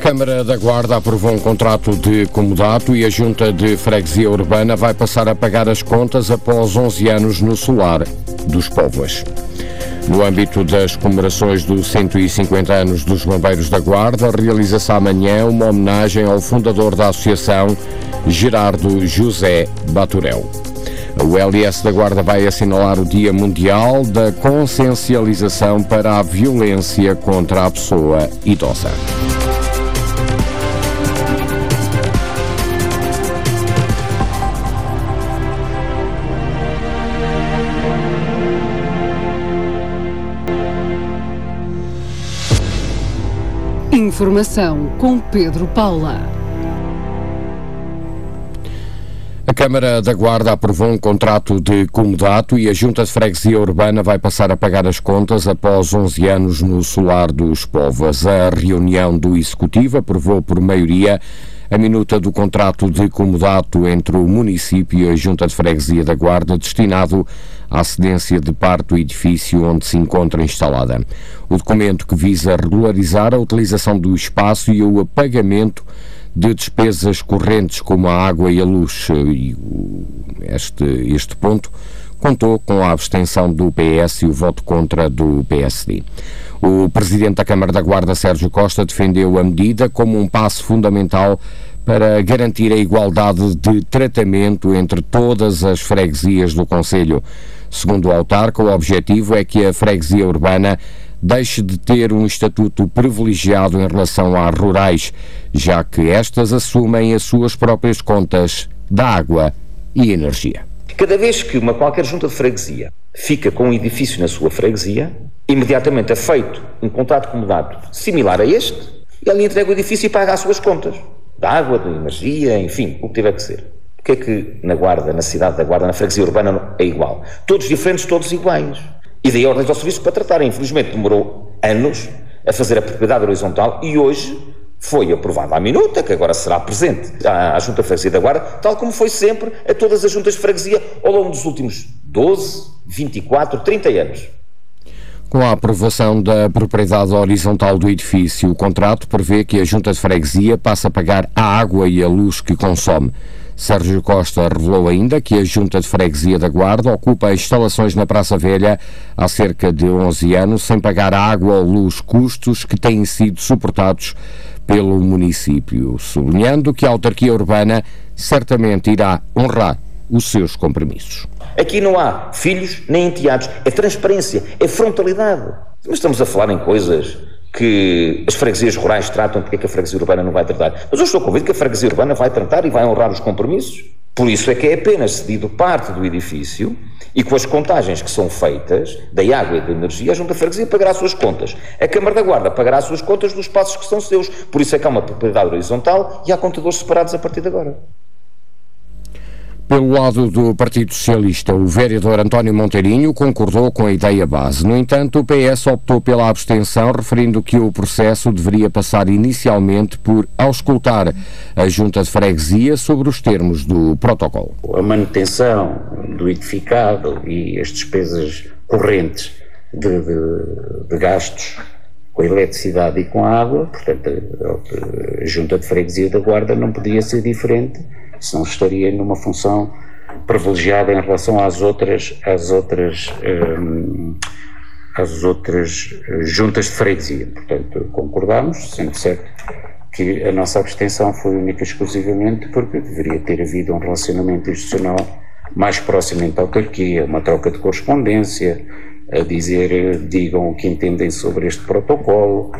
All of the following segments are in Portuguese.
Câmara da Guarda aprovou um contrato de comodato e a Junta de Freguesia Urbana vai passar a pagar as contas após 11 anos no solar dos Póvoas. No âmbito das comemorações dos 150 anos dos Bombeiros da Guarda, realiza-se amanhã uma homenagem ao fundador da associação, Gerardo José Baturel. O LS da Guarda vai assinalar o Dia Mundial da Consciencialização para a Violência contra a Pessoa Idosa. Informação com Pedro Paula. A Câmara da Guarda aprovou um contrato de comodato e a Junta de Freguesia Urbana vai passar a pagar as contas após 11 anos no solar dos Póvoas. A reunião do Executivo aprovou por maioria a minuta do contrato de comodato entre o município e a Junta de Freguesia da Guarda, destinado à cedência de parte do edifício onde se encontra instalada. O documento, que visa regularizar a utilização do espaço e o pagamento de despesas correntes como a água e a luz. Este ponto contou com a abstenção do PS e o voto contra do PSD. O Presidente da Câmara da Guarda, Sérgio Costa, defendeu a medida como um passo fundamental para garantir a igualdade de tratamento entre todas as freguesias do concelho. Segundo o autarca, o objetivo é que a freguesia urbana deixe de ter um estatuto privilegiado em relação às rurais, já que estas assumem as suas próprias contas da água e energia. Cada vez que qualquer junta de freguesia fica com um edifício na sua freguesia, imediatamente é feito um contrato de comodato similar a este, e ali entrega o edifício e paga as suas contas, da água, da energia, enfim, o que tiver que ser. O que é que na Guarda, na cidade da Guarda, na freguesia urbana é igual? Todos diferentes, todos iguais. E daí ordens ao serviço para tratar. Infelizmente demorou anos a fazer a propriedade horizontal e hoje foi aprovada a minuta, que agora será presente à Junta de Freguesia da Guarda, tal como foi sempre a todas as juntas de freguesia ao longo dos últimos 12, 24, 30 anos. Com a aprovação da propriedade horizontal do edifício, o contrato prevê que a Junta de Freguesia passa a pagar a água e a luz que consome. Sérgio Costa revelou ainda que a Junta de Freguesia da Guarda ocupa instalações na Praça Velha há cerca de 11 anos, sem pagar água ou luz, custos que têm sido suportados pelo município, sublinhando que a autarquia urbana certamente irá honrar os seus compromissos. Aqui não há filhos nem enteados, é transparência, é frontalidade. Mas estamos a falar em coisas que as freguesias rurais tratam, porque é que a freguesia urbana não vai tratar? Mas eu estou convicto que a freguesia urbana vai tratar e vai honrar os compromissos. Por isso é que é apenas cedido parte do edifício e com as contagens que são feitas da água e da energia, a Junta de Freguesia pagará as suas contas. A Câmara da Guarda pagará as suas contas dos espaços que são seus. Por isso é que há uma propriedade horizontal e há contadores separados a partir de agora. Pelo lado do Partido Socialista, o vereador António Monteirinho concordou com a ideia base. No entanto, o PS optou pela abstenção, referindo que o processo deveria passar inicialmente por auscultar a Junta de Freguesia sobre os termos do protocolo. A manutenção do edificado e as despesas correntes de gastos com a eletricidade e com a água, portanto, a Junta de Freguesia da Guarda não podia ser diferente, senão estaria numa função privilegiada em relação às outras juntas de freguesia. Portanto, concordámos, sendo certo que a nossa abstenção foi única e exclusivamente porque deveria ter havido um relacionamento institucional mais próximo entre a autarquia, uma troca de correspondência, a dizer, digam o que entendem sobre este protocolo.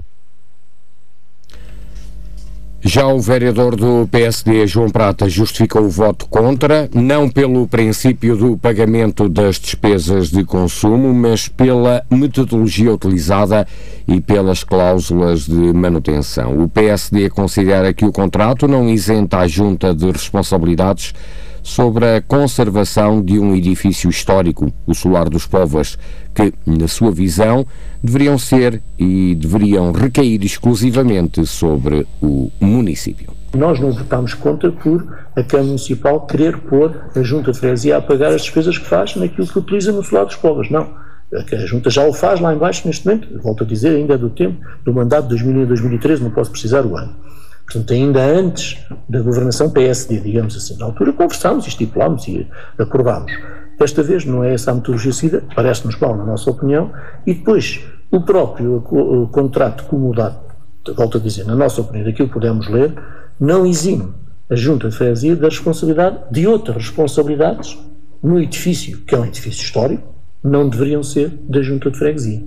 Já o vereador do PSD, João Prata, justificou o voto contra, não pelo princípio do pagamento das despesas de consumo, mas pela metodologia utilizada e pelas cláusulas de manutenção. O PSD considera que o contrato não isenta a Junta de responsabilidades sobre a conservação de um edifício histórico, o Solar dos Póvoas, que, na sua visão, deveriam recair exclusivamente sobre o município. Nós não votámos contra por a Câmara Municipal querer pôr a Junta de Freguesia a pagar as despesas que faz naquilo que utiliza no Solar dos Póvoas. Não. A Junta já o faz lá em baixo neste momento, volto a dizer, ainda é do tempo do mandato de 2001 a 2013, não posso precisar o ano. Portanto, ainda antes da governação PSD, digamos assim. Na altura conversámos, estipulámos e aprovámos. Desta vez não é essa a metodologia seguida, parece-nos mal na nossa opinião, e depois o próprio contrato comodado, volto a dizer, na nossa opinião, daquilo que podemos ler, não exime a Junta de Freguesia da responsabilidade de outras responsabilidades no edifício, que é um edifício histórico, não deveriam ser da Junta de Freguesia.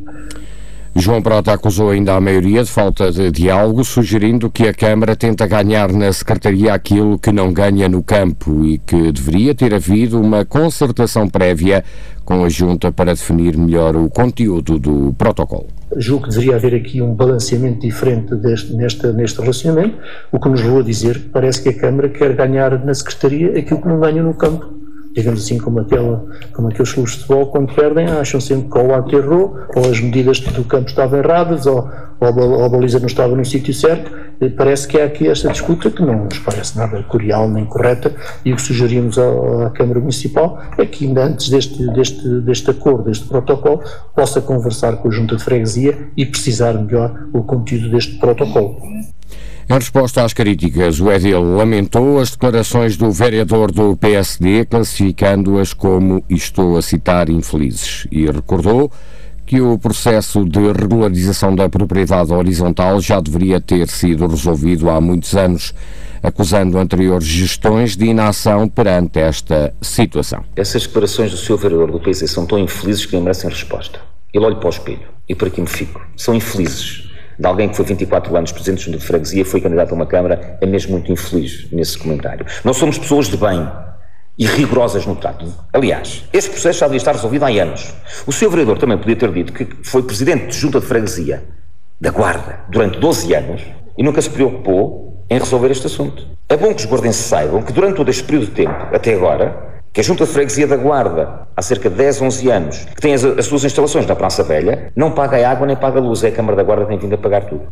João Prota acusou ainda a maioria de falta de diálogo, sugerindo que a Câmara tenta ganhar na Secretaria aquilo que não ganha no campo e que deveria ter havido uma concertação prévia com a Junta para definir melhor o conteúdo do protocolo. Julgo que deveria haver aqui um balanceamento diferente neste relacionamento, o que nos levou a dizer que parece que a Câmara quer ganhar na Secretaria aquilo que não ganha no campo. Digamos assim, como aqueles clubes de futebol, quando perdem, acham sempre que ou o árbitro errou, ou as medidas do campo estavam erradas, ou a baliza não estava no sítio certo. Parece que há aqui esta disputa que não nos parece nada cordial nem correta, e o que sugerimos à Câmara Municipal é que ainda antes deste acordo, deste protocolo, possa conversar com a Junta de Freguesia e precisar melhor o conteúdo deste protocolo. Em resposta às críticas, o Edil lamentou as declarações do vereador do PSD, classificando-as como, e estou a citar, infelizes, e recordou que o processo de regularização da propriedade horizontal já deveria ter sido resolvido há muitos anos, acusando anteriores gestões de inação perante esta situação. Essas declarações do Sr. vereador do PSD são tão infelizes que nem merecem resposta. Eu olho para o espelho e por aqui me fico. São infelizes. De alguém que foi 24 anos presidente de Junta de Freguesia e foi candidato a uma Câmara, é mesmo muito infeliz nesse comentário. Nós somos pessoas de bem e rigorosas no trato. Aliás, este processo já devia estar resolvido há anos. O Sr. vereador também podia ter dito que foi presidente de Junta de Freguesia da Guarda durante 12 anos e nunca se preocupou em resolver este assunto. É bom que os guardenses saibam que durante todo este período de tempo, até agora, que a Junta de Freguesia da Guarda, há cerca de 10, 11 anos, que tem as suas instalações na Praça Velha, não paga água nem paga luz. É a Câmara da Guarda que tem vindo a pagar tudo.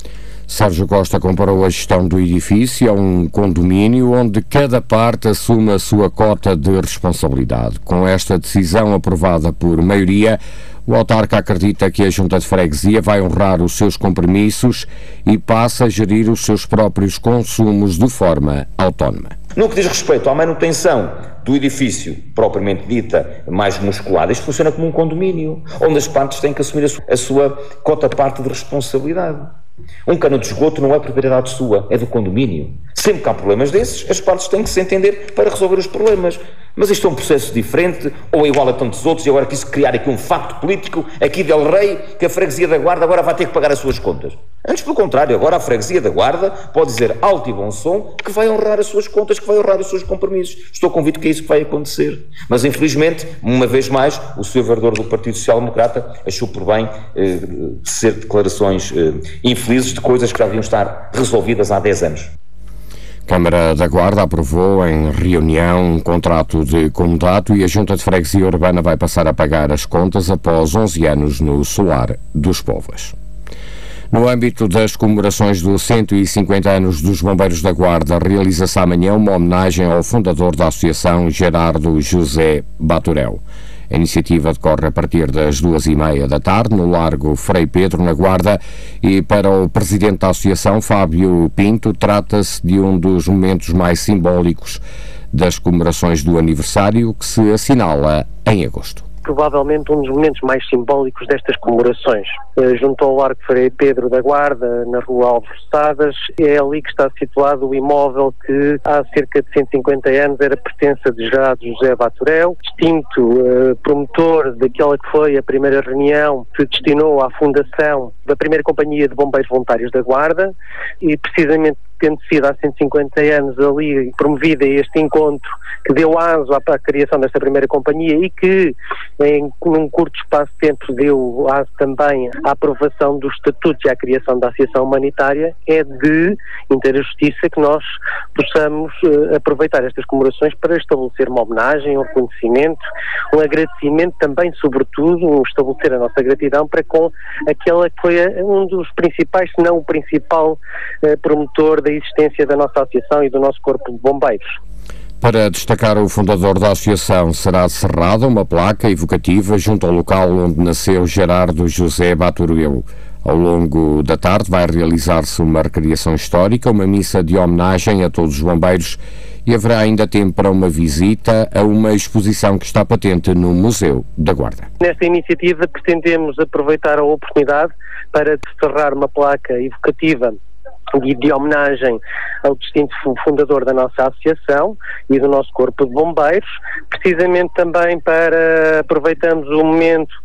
Sérgio Costa comparou a gestão do edifício a um condomínio onde cada parte assume a sua cota de responsabilidade. Com esta decisão aprovada por maioria, o autarca acredita que a Junta de Freguesia vai honrar os seus compromissos e passa a gerir os seus próprios consumos de forma autónoma. No que diz respeito à manutenção do edifício propriamente dita, mais musculada, isto funciona como um condomínio, onde as partes têm que assumir a sua cota-parte de responsabilidade. Um cano de esgoto não é propriedade sua, é do condomínio. Sempre que há problemas desses, as partes têm que se entender para resolver os problemas. Mas isto é um processo diferente, ou é igual a tantos outros, e agora quis criar aqui um facto político, aqui del Rei, que a Freguesia da Guarda agora vai ter que pagar as suas contas. Antes, pelo contrário, agora a Freguesia da Guarda pode dizer alto e bom som que vai honrar as suas contas, que vai honrar os seus compromissos. Estou convicto que é isso que vai acontecer. Mas, infelizmente, uma vez mais, o Sr. vereador do Partido Social Democrata achou por bem ser declarações infelizes de coisas que já deviam estar resolvidas há 10 anos. Câmara da Guarda aprovou em reunião um contrato de comodato e a Junta de Freguesia Urbana vai passar a pagar as contas após 11 anos no Solar dos Povos. No âmbito das comemorações dos 150 anos dos Bombeiros da Guarda, realiza-se amanhã uma homenagem ao fundador da Associação, Gerardo José Baturel. A iniciativa decorre a partir das 2h30 da tarde, no Largo Frei Pedro, na Guarda, e para o presidente da Associação, Fábio Pinto, trata-se de um dos momentos mais simbólicos das comemorações do aniversário, que se assinala em agosto. Provavelmente um dos momentos mais simbólicos destas comemorações. Junto ao Largo Frei Pedro da Guarda, na Rua Alves Sadas, é ali que está situado o imóvel que há cerca de 150 anos era pertença de Gerardo José Baturel, distinto promotor daquela que foi a primeira reunião que se destinou à fundação da primeira Companhia de Bombeiros Voluntários da Guarda, e precisamente tendo sido há 150 anos ali promovida este encontro que deu aso à criação desta primeira companhia e que num curto espaço de tempo deu aso também à aprovação dos estatutos e à criação da Associação Humanitária, é de inteira justiça que nós possamos aproveitar estas comemorações para estabelecer uma homenagem, um reconhecimento, um agradecimento também, sobretudo, estabelecer a nossa gratidão para com aquela que foi um dos principais, se não o principal promotor da existência da nossa associação e do nosso corpo de bombeiros. Para destacar o fundador da associação, será cerrada uma placa evocativa junto ao local onde nasceu Gerardo José Batoureu. Ao longo da tarde vai realizar-se uma recriação histórica, uma missa de homenagem a todos os bombeiros e haverá ainda tempo para uma visita a uma exposição que está patente no Museu da Guarda. Nesta iniciativa pretendemos aproveitar a oportunidade para cerrar uma placa evocativa e de homenagem ao distinto fundador da nossa associação e do nosso corpo de bombeiros, precisamente também para aproveitarmos o momento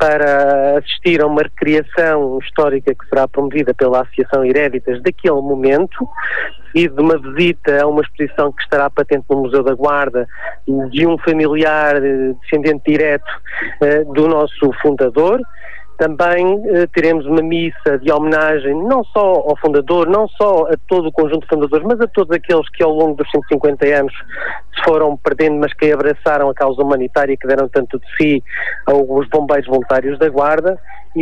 para assistir a uma recriação histórica que será promovida pela Associação Iréditas daquele momento e de uma visita a uma exposição que estará patente no Museu da Guarda de um familiar descendente direto do nosso fundador. Também teremos uma missa de homenagem não só ao fundador, não só a todo o conjunto de fundadores, mas a todos aqueles que ao longo dos 150 anos se foram perdendo, mas que abraçaram a causa humanitária e que deram tanto de si aos bombeiros voluntários da Guarda.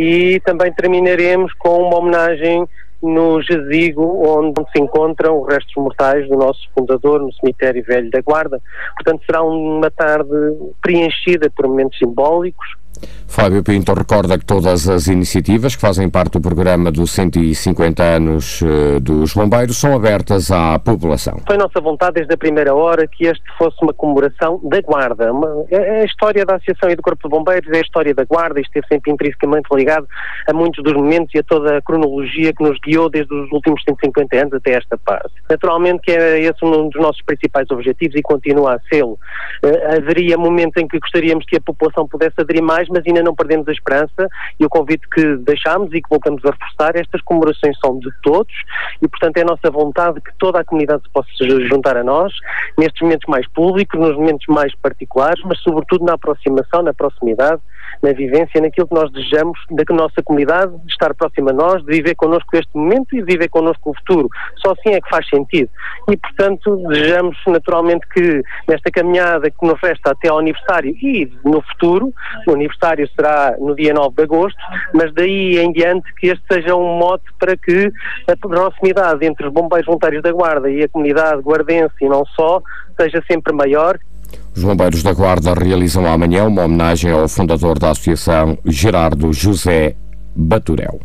E também terminaremos com uma homenagem no jazigo onde se encontram os restos mortais do nosso fundador, no cemitério velho da Guarda. Portanto, será uma tarde preenchida por momentos simbólicos. Fábio Pinto recorda que todas as iniciativas que fazem parte do programa dos 150 anos dos bombeiros são abertas à população. Foi nossa vontade desde a primeira hora que este fosse uma comemoração da Guarda. A história da Associação e do Corpo de Bombeiros é a história da Guarda e esteve sempre intrinsecamente ligado a muitos dos momentos e a toda a cronologia que nos guiou desde os últimos 150 anos até esta parte. Naturalmente que é esse um dos nossos principais objetivos e continua a ser. Haveria momentos em que gostaríamos que a população pudesse aderir mais, mas ainda não perdemos a esperança e o convite que deixámos e que voltamos a reforçar, estas comemorações são de todos e portanto é a nossa vontade que toda a comunidade se possa juntar a nós, nestes momentos mais públicos, nos momentos mais particulares, mas sobretudo na aproximação, na proximidade, na vivência, naquilo que nós desejamos da nossa comunidade, de estar próxima a nós, de viver connosco este momento e de viver connosco o futuro. Só assim é que faz sentido. E, portanto, desejamos naturalmente que nesta caminhada que nos resta até ao aniversário e no futuro, o aniversário será no dia 9 de agosto, mas daí em diante que este seja um mote para que a proximidade entre os bombeiros voluntários da Guarda e a comunidade guardense e não só, seja sempre maior. Os bombeiros da Guarda realizam amanhã uma homenagem ao fundador da associação, Gerardo José Batoureu.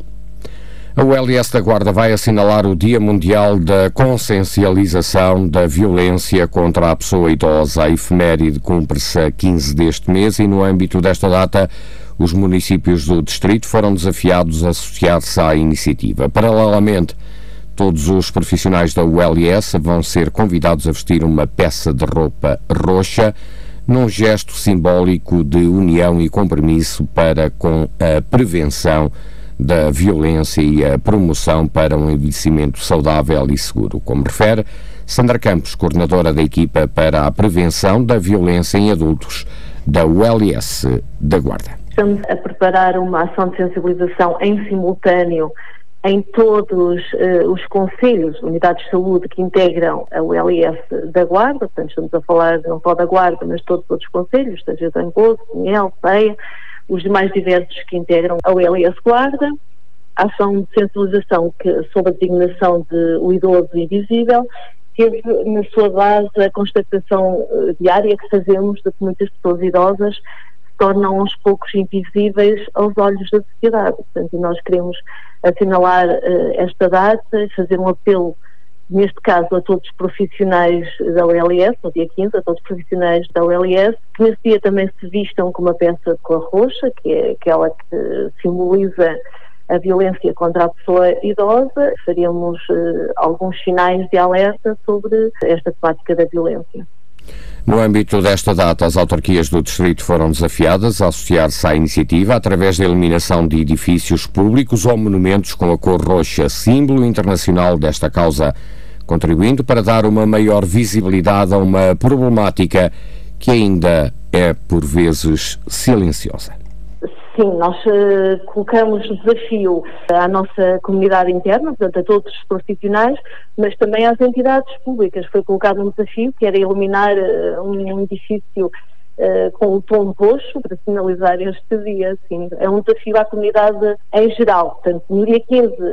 A ULS da Guarda vai assinalar o Dia Mundial da Consciencialização da Violência contra a Pessoa Idosa. A efeméride cumpre-se a 15 deste mês e no âmbito desta data os municípios do distrito foram desafiados a associar-se à iniciativa. Paralelamente, todos os profissionais da ULS vão ser convidados a vestir uma peça de roupa roxa num gesto simbólico de união e compromisso para com a prevenção da violência e a promoção para um envelhecimento saudável e seguro, como refere Sandra Campos, coordenadora da equipa para a prevenção da violência em adultos da ULS da Guarda. Estamos a preparar uma ação de sensibilização em simultâneo em todos os concelhos, unidades de saúde que integram a ULS da Guarda, portanto estamos a falar não só da Guarda, mas todos os outros concelhos, seja Zangozo, Pinhel, Ceia, os demais diversos que integram a ULS Guarda, a ação de sensibilização sob a designação de O Idoso Invisível, teve na sua base a constatação diária que fazemos de que muitas pessoas idosas se tornam aos poucos invisíveis aos olhos da sociedade. Portanto, nós queremos assinalar esta data, fazer um apelo, neste caso, a todos os profissionais da ULS, no dia 15, a todos os profissionais da ULS, que nesse dia também se vistam com uma peça de cor roxa, que é aquela que simboliza a violência contra a pessoa idosa. Faríamos alguns sinais de alerta sobre esta temática da violência. No âmbito desta data, as autarquias do distrito foram desafiadas a associar-se à iniciativa através da eliminação de edifícios públicos ou monumentos com a cor roxa, símbolo internacional desta causa, contribuindo para dar uma maior visibilidade a uma problemática que ainda é, por vezes, silenciosa. Sim, nós colocamos desafio à nossa comunidade interna, portanto a todos os profissionais, mas também às entidades públicas. Foi colocado um desafio que era iluminar um edifício com o tom roxo para sinalizar este dia. Sim, é um desafio à comunidade em geral. Portanto, no dia 15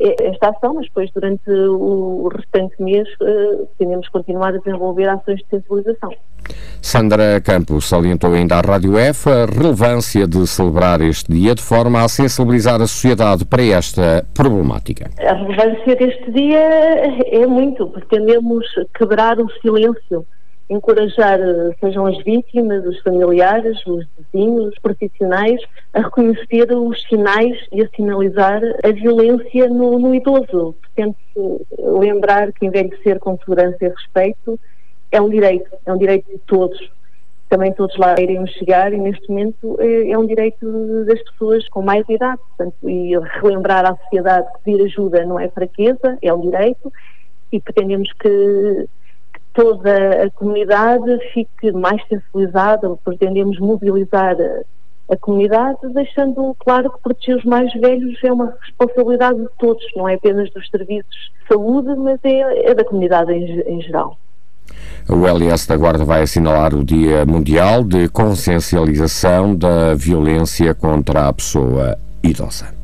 esta ação, mas depois durante o restante mês pretendemos continuar a desenvolver ações de sensibilização. Sandra Campos salientou ainda à Rádio F a relevância de celebrar este dia de forma a sensibilizar a sociedade para esta problemática. A relevância deste dia é muito, pretendemos quebrar o silêncio, encorajar, sejam as vítimas, os familiares, os vizinhos, os profissionais, a reconhecer os sinais e a sinalizar a violência no idoso. Portanto, lembrar que envelhecer com segurança e respeito é um direito de todos. Também todos lá iremos chegar e neste momento é um direito das pessoas com mais idade. Portanto, e relembrar à sociedade que pedir ajuda não é fraqueza, é um direito, e pretendemos que toda a comunidade fique mais sensibilizada, pretendemos mobilizar a comunidade, deixando claro que proteger os mais velhos é uma responsabilidade de todos, não é apenas dos serviços de saúde, mas é da comunidade em geral. O LS da Guarda vai assinalar o Dia Mundial de Consciencialização da Violência contra a Pessoa Idosa.